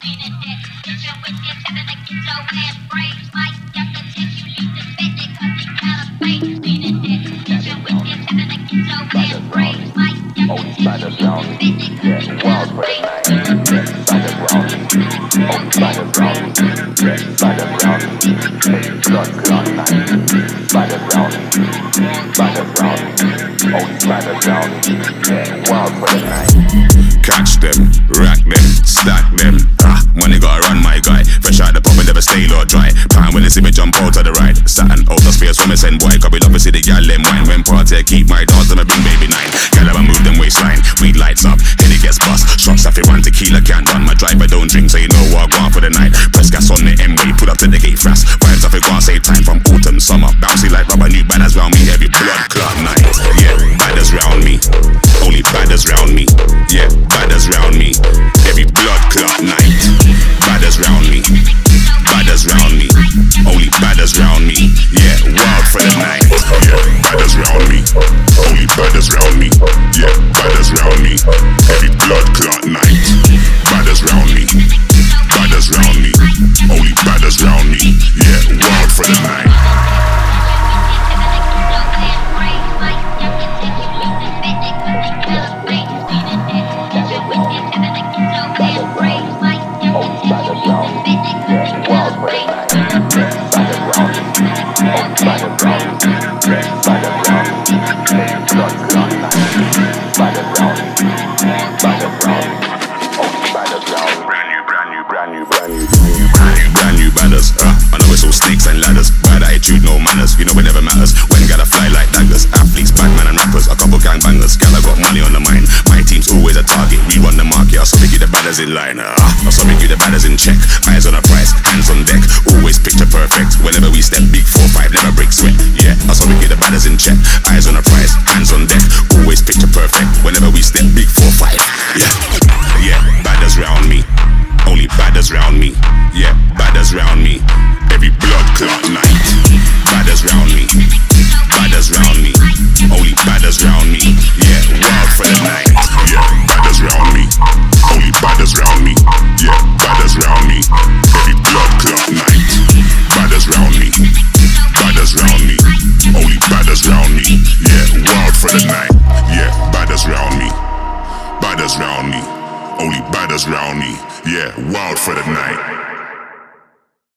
Catch them, rack them, stack them. Money gotta run, my guy. Fresh out the pub and never stale or dry. Time when they see me jump out to the right. Satin out the space when me send boy. Cause we love to see the gal them wine. When party keep my dogs and I bring baby nine. Gal ever move them waistline. Weed lights up, head it gets bust. Shots off it one tequila can't done. My driver don't drink so you know what I'm going for the night. Press gas on the M-way, put up to the gate fast. Vibes off it gonna save time from autumn, summer. Bouncy like rubber, new banners round me. Every blood clot night. Yeah, badders round me. Only badders round me. Yeah, badders round me. Every blood clot night. Badders round me. Badders round me. Only badders round me. Yeah, wild for the night. Yeah, badders round me. Only badders round me. Yeah, badders round me. Every blood clot night. Badders round me. Badders round me. Only badders round me. Yeah, wild for the night. Brand new badders, and I whistle snakes and ladders. Bad attitude, no manners, you know it never matters. When gotta fly like daggers, athletes, Batman and rappers, a couple gangbangers. Gal, I got money on the mind. My team's always a target, we run the market. I saw me get the badders in line, I saw me get the badders in check. Eyes on the price, hands on deck, always picture perfect. Whenever we step, big 4-5, never break sweat. Yeah, I saw me get the badders in check. Eyes on the price, hands on deck, always picture perfect. Whenever we step, big 4-5. Yeah, badders round me. Only badders round me. Yeah, badders round me. Every blood clot night. Badders round me. Badders round me. Only badders round me. Yeah, wild for the night. Yeah, badders round me. Only badders round me. Yeah, badders round me. Every blood clot night. Badders round me. Badders round me. Only badders round me. Yeah, wild for the night. Yeah, badders round me. Badders round me. Only badders round me. Yeah, wild for the night.